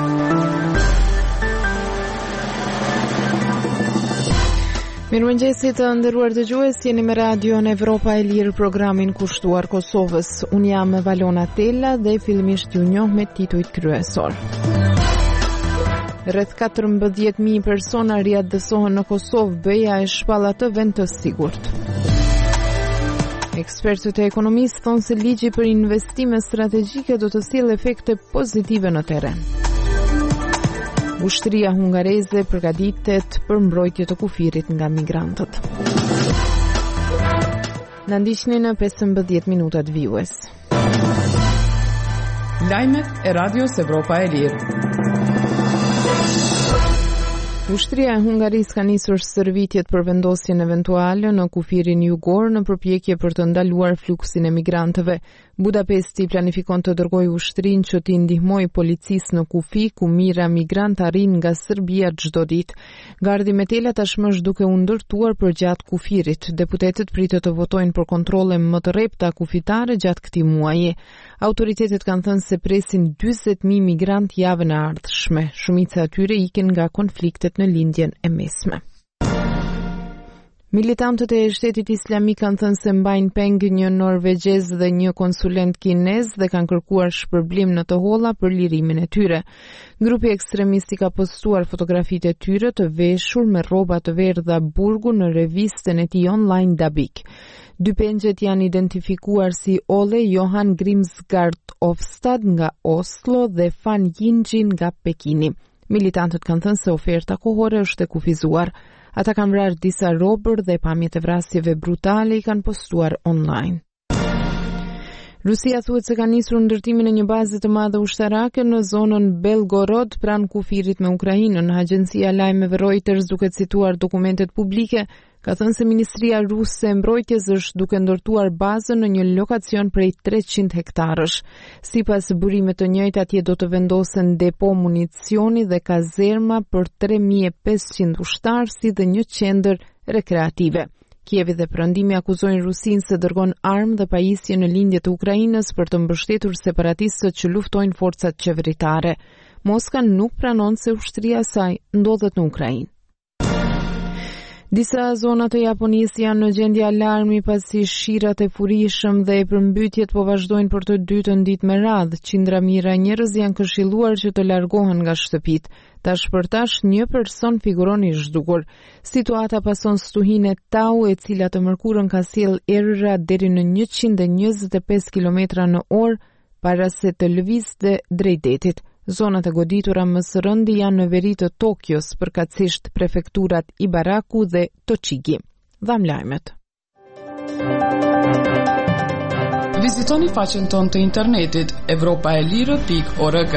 Mirëmëngjesit të nderuar dëgjues, jeni me radion Evropa e Lirë, programin kushtuar Kosovës. Unë jam Valona Tella dhe fillimisht ju njoh me titujt kryesor. Rreth 14.000 persona riadësohen në Kosovë, BE-ja e shpall atë vend të sigurt. Ekspertët e ekonomisë thonë se ligji për investime strategjike do të sjellë efekte pozitive në terren. Ushtria hungareze përgatitet për mbrojtje të kufirit nga migrantët. Na ndiqni në 15 minutat vijues. Lajmet e Radios Evropa e Lirë. Ushtria e Hungarisë ka nisur stërvitjet për vendosjen eventuale në kufirin jugor në përpjekje për të ndaluar fluksin e migrantëve. Budapesti planifikon të dërgojë ushtrinë që t'i ndihmojë policisë në kufi ku mijëra migrantë arrin nga Serbia çdo ditë. Gardi Metela tashmë është duke u ndërtuar përgjatë kufirit. Deputetët pritet të votojnë për kontrolle më të rrepta kufitare gjatë këtij muaji. Autoritetet kanë thënë se presin 40.000 migrantë javën e ardhshme. Shumica e tyre ikin nga konfliktet në lindjen e mesme. Militantët e Shtetit Islamik kanë thënë se mbajnë peng një norvegjez dhe një konsulent kinez dhe kanë kërkuar shpërblim në të holla për lirimin e tyre. Grupi ekstremist ka postuar fotografitë e tyre të veshur me rroba të verdha burgu në revistën e tij online Dabik. Dy pengjet janë identifikuar si Ole Johan Grimsgaard Ofstad nga Oslo dhe Fan Yingjin nga Pekini. Militantët kanë thënë se oferta kohore është e kufizuar. Ata kanë vrarë disa robër dhe pamjet e vrasjeve brutale i kanë postuar online. Rusia thuhet se ka nisur ndërtimin e një baze të madhe ushtarake në zonën Belgorod pranë kufirit me Ukrainën. Agjencia e lajmeve Reuters, duke cituar dokumentet publike, ka thënë se Ministria Ruse e Mbrojtjes është duke ndërtuar bazën në një lokacion prej 300 hektarësh. Sipas burimeve të njëjtë, atje do të vendosen depo municioni dhe kazerma për 3500 ushtarë, si dhe një qendër rekreative. Kievi dhe Perëndimi akuzojnë Rusinë se dërgon armë dhe pajisje në lindje të Ukrainës për të mbështetur separatistët që luftojnë forcat qeveritare. Moska nuk pranon se ushtria e saj ndodhet në Ukrainë. Disa zona të Japonisë janë në gjendje alarmi pasi shirat e furishëm dhe përmbytjet po vazhdojnë për të dytën ditë me radhë. Qindra mijëra njerëz janë këshilluar që të largohen nga shtëpitë. Tash për tash një person figuron i zhdukur. Situata pason stuhinë e Tau, e cila të mërkurën ka sjell erëra deri në 125 km/h para se të lëvizte drejt detit. Zonat e goditura më së rëndi janë në veri të Tokios, përkatësisht prefekturat Ibaraku dhe Tochigi. Dham lajmet. Vizitoni faqen tonë të internetit europaelire.org.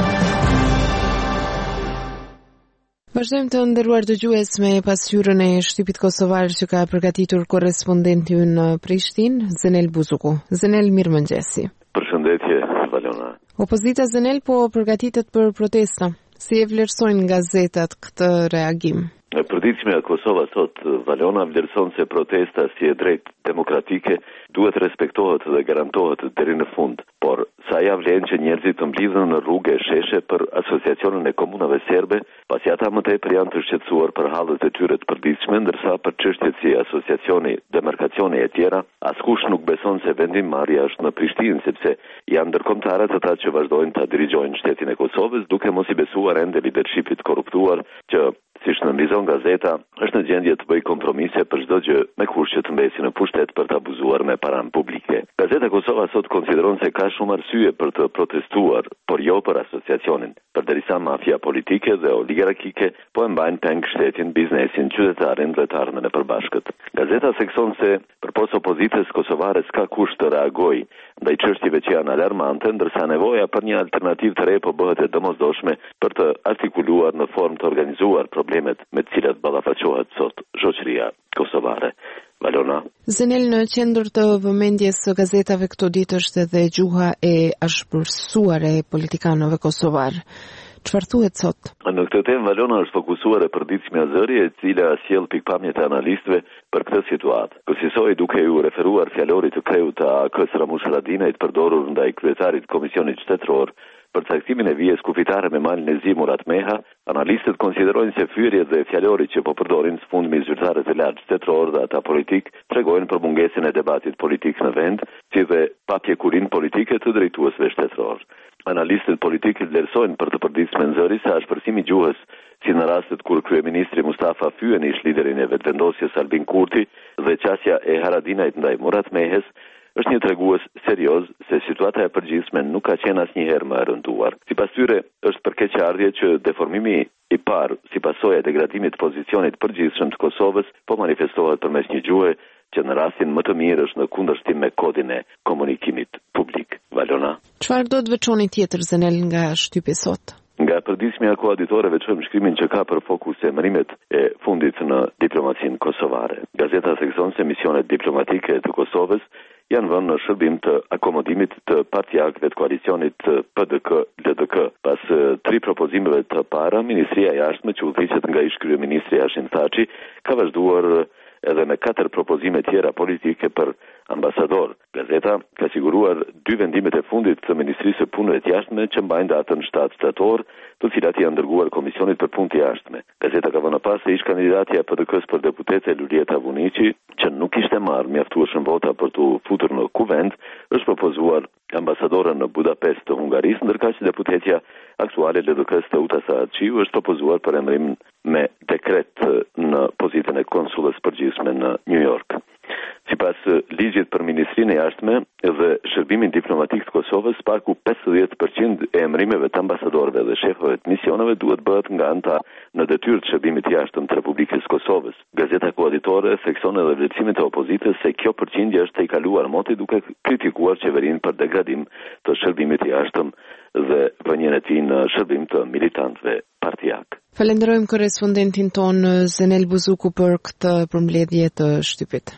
Vazhdojmë të nderuar dëgjues me pasqyrën e shtypit kosovar që ka përgatitur korrespondenti ynë në Prishtinë, Zenel Buzuku. Zenel, mirëmëngjesi. Përshëndetje, Valona. Opozita, Zenel, po përgatitet për protesta. Si e vlerësojnë gazetat këtë reagim? Përditshmja e Kosovës sot, Valona, vlerëson se protesta si e drejtë demokratike duhet respektohet dhe garantohet deri në fund, por sa ja vlen që njerëzit të mblidhen në rrugë e sheshe për asociacionin e komunave serbe, pasi ata më tepër janë të shqetësuar për hallet e tyre të përditshme, ndërsa për çështjet si asociacioni, demarkacioni e tjera, askush nuk beson se vendimmarrja është në Prishtinë, sepse janë ndërkombëtarët ata që vazhdojnë ta dirigjojnë shtetin e Kosovës, duke mos i besuar ende leadershipit korruptuar që, siç nënvizon gazeta, është në gjendje të bëjë kompromise për çdo gjë me kusht që të mbesi në pushtet për të abuzuar me paranë publike. Gazeta Kosova sot konsideron se ka shumë arsye për të protestuar, por jo për asociacionin, përderisa mafia politike dhe oligarkike po e mbajnë peng shtetin, biznesin, qytetarin dhe të ardhmen e përbashkët. Gazeta thekson se përpos opozitës kosovare s'ka kusht të reagojë ndaj çështjeve që janë alarmante, ndërsa nevoja për një alternativë të re po bëhet e domosdoshme për të artikuluar në formë të organizuar problemet me të cilat ballafaqohet sot shoqëria kosovare. Valona. Zenel, në qendër të vëmendjes së gazetave këto ditë është edhe gjuha e ashpërsuar e politikanëve kosovar. Çfarë thuhet sot? Në këtë temë Valona është fokusuar e përditshmja zëri, e cila sjell pikpamjet e analistëve për këtë situatë. Kësaj duke u referuar fjalorit të kreut të AK-s Ramush Haradinajt përdorur ndaj kryetarit Komisionit Shtetëror përcaktimin e vijes kufitare me malin e zi Murat Meha, analistët konsiderojnë se fyerjet dhe fjalorit që po përdorin sfundmi zyrtarët e lartë shtetror dhe ata politik tregojnë për mungesën e debatit politik në vend, si dhe papjekurin politike të drejtuesve shtetror. Analistët politikë vlerësojnë për të përditshme nxëri se ashpërsimi i gjuhës, si në rastet kur kryeministri Mustafa Fyeni ish liderin e vetvendosjes Albin Kurti dhe qasja e Haradinajt ndaj Murat Mehes, është një tregues serioz se situata e përgjithshme nuk ka qenë asnjëherë më e rënduar. Sipas tyre, është për keqardhje që deformimi i parë si pasojë e degradimit të pozicionit përgjithshëm të Kosovës po manifestohet përmes një gjuhe që në rastin më të mirë është në kundërshtim me kodin e komunikimit publik. Valona. Çfarë do të veçoni tjetër Zenel nga shtypi sot? Nga përditshmja e koauditorëve veçojmë shkrimin që ka për fokus emërimet e fundit në diplomacinë kosovare. Gazeta thekson se misionet diplomatike të Kosovës janë vënë në shërbim të akomodimit të partjakëve të koalicionit PDK-LDK. Pas 3 propozimeve të para, Ministria e Jashtme që udhëhiqet nga ish kryeministri Hashim Thaçi ka vazhduar edhe me 4 propozime tjera politike për ambasador. Gazeta ka siguruar 2 vendimet e fundit të Ministrisë së Punëve të Jashtme që mbajnë datën 7 shtator, të cilat janë dërguar Komisionit për Punë të Jashtme. Gazeta ka vënë pas se ish kandidatja e PDK-s për deputete Lulieta Vuniqi, që nuk ishte marrë mjaftueshëm vota për të futur në kuvend, është propozuar ambasadorën në Budapest të Hungarisë, ndërkaq që deputetja aktuale LDK-s Teuta Saatçiu është propozuar për emërim me dekret në pozitën e konsullës përgjithshme në New York. Sipas ligjit për Ministrinë e Jashtme dhe Shërbimin Diplomatik të Kosovës, paku 50% e emërimeve të ambasadorëve dhe shefëve të misioneve duhet bëhet nga anta në detyrë të Shërbimit të Jashtëm të Republikës Kosovës. Gazeta koalitore thekson edhe vlerësimin e opozitës se kjo përqindje është e kaluar moti, duke kritikuar qeverinë për degradim të Shërbimit të Jashtëm dhe vënien e tij në shërbim të militantëve partijak. Falenderojmë korrespondentin ton Zenel Buzuku për këtë përmbledhje të shtypit.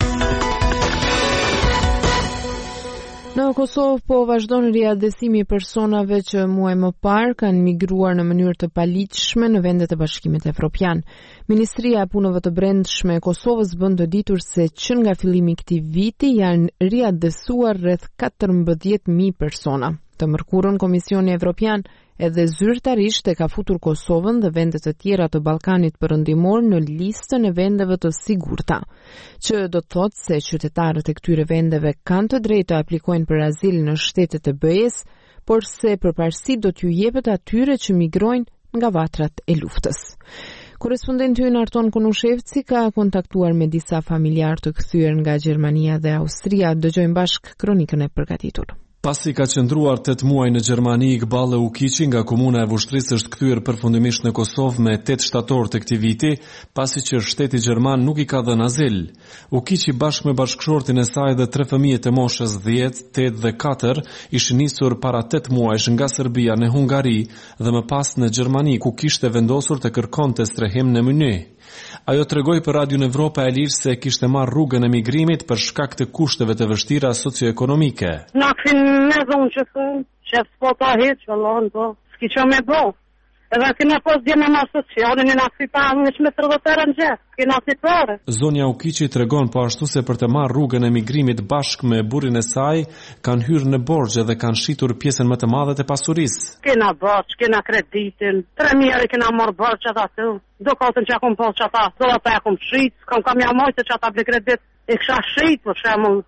Në Kosovë po vazhdon riadresimi i personave që muaj më parë kanë migruar në mënyrë të paligjshme në vendet e Bashkimit Evropian. Ministria e Punëve të Brendshme e Kosovës bën të ditur se që nga fillimi i këtij viti janë riadresuar rreth 14.000 persona. Të mërkurën Komisioni Evropian edhe zyrtarisht e ka futur Kosovën dhe vendet të tjera të Ballkanit Perëndimor në listën e vendeve të sigurta, që do të thotë se qytetarët e këtyre vendeve kanë të drejtë të aplikojnë për azil në shtetet e BE-s, por se përparësi do t'ju jepet atyre që migrojnë nga vatrat e luftës. Korrespondenti ynë Arton Konushevci ka kontaktuar me disa familjar të kthyer nga Gjermania dhe Austria. Dëgjojmë bashk kronikën e përgatitur. Pasi ka qëndruar 8 muaj në Gjermani, Iqbal Ukiqi nga komuna e Vushtrisë është kthyer përfundimisht në Kosovë me 8 shtator të këtij viti, pasi që shteti gjerman nuk i ka dhënë azil. Ukiqi bashkë me bashkëshortin e saj dhe 3 fëmijët e moshës 10, 8 dhe 4 ishin nisur para 8 muajsh nga Serbia në Hungari dhe më pas në Gjermani, ku kishte vendosur të kërkonte strehim në Munich. Ajo tregoi për Radion Evropa e Lirë se kishte marrë rrugën e migrimit për shkak të kushteve të vështira socioekonomike. Na fin me zonë që s'po ta heq, vëllon, po, s'ki që me bo. Edhe kena pos djeme ma socialin, në asita në që me 30 në gjithë, kena asitare. Zonja Ukiqi tregon po ashtu se për të marrë rrugën e migrimit bashkë me burrin e saj, kanë hyrë në borxhe dhe kanë shitur pjesën më të madhe të pasurisë. Kena borxh, kena kreditin, 3.000 kena marrë borxh ata të. Do katën që akum pos që ata, do ata akum shit, kam ja mojtë që ata ble kredit, e kësha shit, për shemull.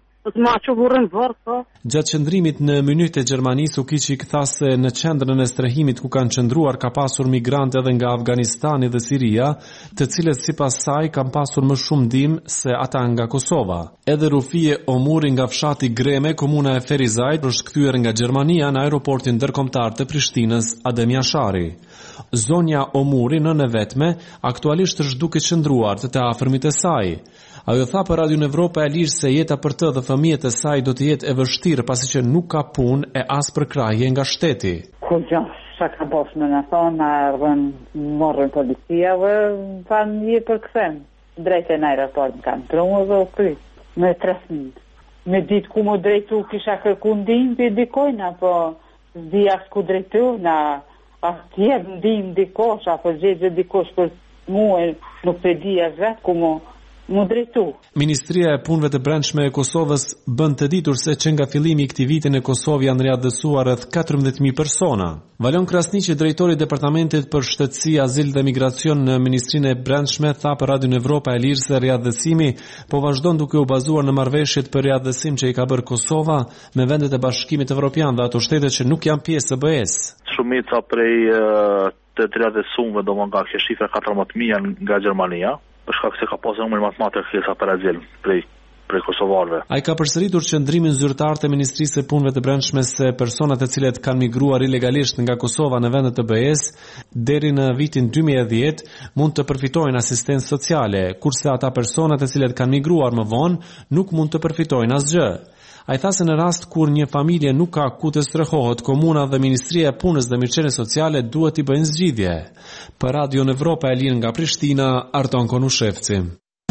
Gjatë qëndrimit në Munich të Gjermanisë, Ukiqi tha se në qendrën e strehimit ku kanë qëndruar ka pasur migrantë edhe nga Afganistani dhe Siria, të cilët sipas saj kanë pasur më shumë ndihmë se ata nga Kosova. Edhe Rufie Omuri nga fshati Greme, komuna e Ferizajt, është kthyer nga Gjermania në aeroportin ndërkombëtar të Prishtinës Adem Jashari. Zonja Omuri në vetme aktualisht është duke qëndruar të afërmit e saj. Ajo tha për Radion Evropa e Lirë se jeta për të dhe fëmijët e saj do të jetë e vështirë pasi që nuk ka punë e as për krahje nga shteti. Kur sa ka bosh në thonë, na erdhën morën policia dhe thanë je për kthem. Drejt në aeroport kanë trumë dhe u kry. Me 3 fëmijë. Me ditë ku më drejtu kisha kërku ndihmë për dikojnë, apo zdia s'ku drejtu, na atje ndihmë dikosh, apo gjegje dikosh për muë, nuk për dhja vetë ku më mu drejtu. Ministria e Punëve të Brendshme e Kosovës bën të ditur se që nga fillimi i këtij viti në Kosovë janë riadësuar rreth 14.000 persona. Valon Krasniqi, drejtori i Departamentit për Shtetësi, Azil dhe Migracion në Ministrinë e Brendshme, tha për Radion Evropa e Lirë se riadësimi po vazhdon duke u bazuar në marrëveshjet për riadësim që i ka bërë Kosova me vendet e Bashkimit Evropian dhe ato shtete që nuk janë pjesë e BE-s. Shumica prej të riadësuarve do nga kjo shifra 14.000 nga Gjermania, për shkak se ka pasur numër më të madh kërkesa për azil prej kosovarëve. Ai ka përsëritur qëndrimin zyrtar të Ministrisë së Punëve të Brendshme se personat të cilët kanë migruar ilegalisht nga Kosova në vendet të BE-s deri në vitin 2010 mund të përfitojnë asistencë sociale, kurse ata personat të cilët kanë migruar më vonë nuk mund të përfitojnë asgjë. Ai tha se në rast kur një familje nuk ka ku të strehohet, komuna dhe Ministria e Punës dhe Mirëqenies Sociale duhet t'i bëjnë zgjidhje. Për Radion Evropa e Lirë nga Prishtina, Arton Konushevci.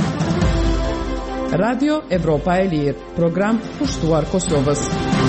Radio Evropa e Lirë, program kushtuar Kosovës.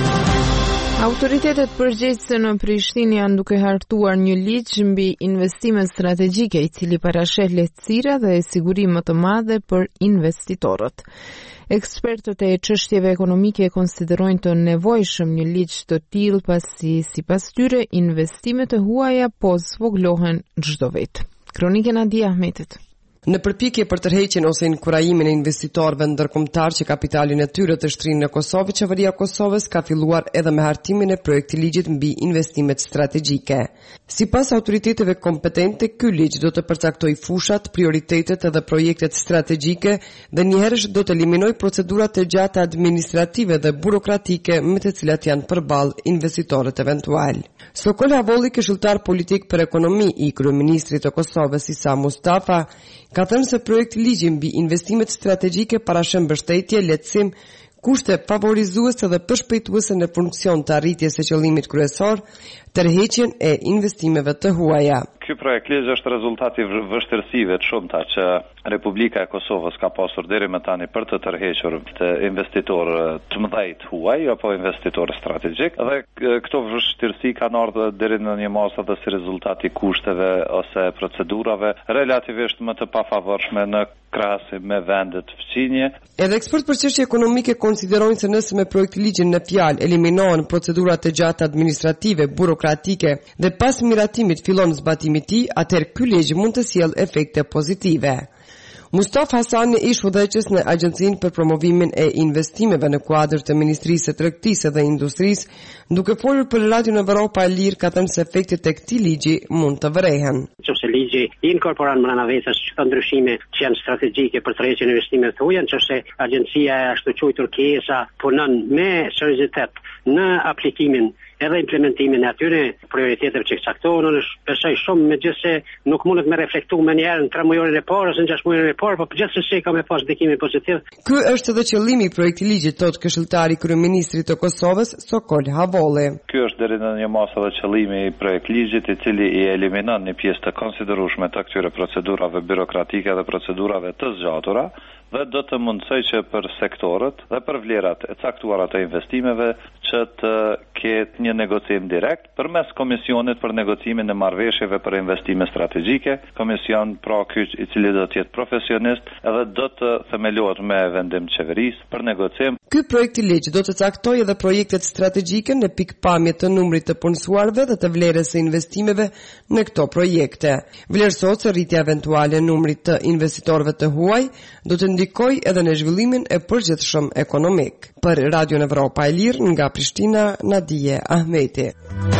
Autoritetet përgjegjëse në Prishtinë janë duke hartuar një ligj mbi investime strategjike i cili parasheh lehtësira dhe siguri më të madhe për investitorët. Ekspertët e çështjeve ekonomike konsiderojnë të nevojshëm një ligj të tillë pasi sipas tyre investimet e huaja po zvoglohen çdo vit. Kronika Nadia Ahmetit. Në përpjekje për tërheqjen ose inkurajimin e investitorëve ndërkombëtar që kapitalin e tyre të shtrinë në Kosovë, qeveria e Kosovës ka filluar edhe me hartimin e projektiligjit mbi investimet strategjike. Sipas autoriteteve kompetente, ky ligj do të përcaktojë fushat, prioritetet edhe projektet strategjike dhe njëherësh do të eliminojë procedurat e gjata administrative dhe burokratike me të cilat janë përballë investitorët eventual. Sokol Havolli, këshilltar politik për ekonomi i kryeministrit të Kosovës Isa Mustafa, ka thënë se projekti ligji mbi investimet strategjike parashën mbështetje, lehtësim, kushte favorizuese dhe përshpejtuese në funksion të arritjes së qëllimit kryesor, tërheqjen e investimeve të huaja. Ky projekt ligj është rezultati i vështirësive të shumta që Republika e Kosovës ka pasur deri më tani për të tërhequr të investitorë të mëdhej huaj apo investitorë strategjik, dhe këto vështirësi kanë ardhur deri në një masë edhe si rezultat i kushteve ose procedurave relativisht më të pafavorshme në krahasim me vendet fqinje. Edhe ekspert për çështje ekonomike konsiderojnë se nëse me projektiligjin në fjalë eliminohen procedurat e gjata administrative, burokratike dhe pas miratimit fillon zbatimi i tij, atëherë ky ligj mund të sjellë efekte pozitive. Mustafa Hasani, ish udhëheqës në Agjencinë për Promovimin e Investimeve në kuadër të Ministrisë së Tregtisë dhe Industrisë, duke folur për Radion Evropa e Lirë, ka thënë se efektet e këtij ligji mund të vrehen. Nëse ligji inkorporon brenda vetës çdo ndryshime që janë strategjike për tërheqjen e investimeve të huaja, nëse agjencia e ashtu quajtur KESA punon me seriozitet në aplikimin edhe implementimin e atyre prioriteteve që caktohen, besoj shumë, megjithëse nuk mundet me reflektu më njëherë në 3 mujorin e parë ose në 6 mujorin e parë, por gjithsesi ka me pas ndikimin pozitiv. Ky është edhe qëllimi i projektiligjit, thot këshilltari i kryeministrit të Kosovës, Sokol Havolli. Ky është deri në një masë edhe qëllimi i projektiligjit, i cili i eliminon një pjesë të konsiderueshme të këtyre procedurave birokratike dhe procedurave të zgjatura, dhe do të mundsoj që për sektorët dhe për vlerat e caktuara të investimeve që të ketë një negocim direkt përmes komisionit për negocimin e marrëveshjeve për investime strategjike, komision pra ky i cili do të jetë profesionist edhe do të themelohet me vendim të qeverisë për negocim. Ky projekt i ligj do të caktojë edhe projektet strategjike në pikpamje të numrit të punësuarve dhe të vlerës së investimeve në këto projekte. Vlerësohet se rritja eventuale e numrit të investitorëve të huaj do të ndikojë edhe në zhvillimin e përgjithshëm ekonomik. Për Radion Evropa e Lirë nga Prishtina, Nadia Ahmeti.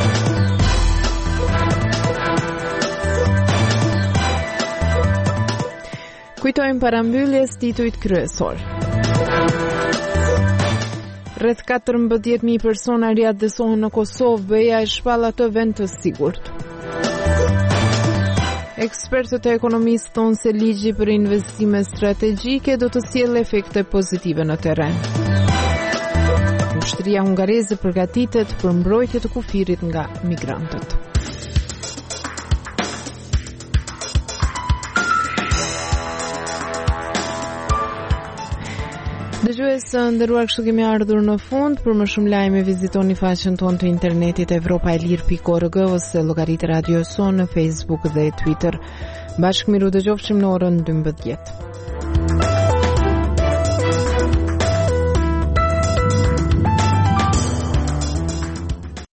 Kujtojmë parambyljes titujt kryesor. Rreth 14.000 persona riadësohen në Kosovë, BE-ja e shpall atë vend të sigurt. Ekspertët e ekonomisë thonë se ligji për investime strategjike do të sjellë efekte pozitive në terren. Ushtria hungareze përgatitet për mbrojtje të kufirit nga migrantët. Dëgjues të nderuar, kështu kemi ardhur në fund. Për më shumë lajme vizitoni faqen tonë të internetit evropaelir.org ose llogaritë Radio Son në Facebook dhe Twitter. Bashkë miru dëgjofshim në orën 12.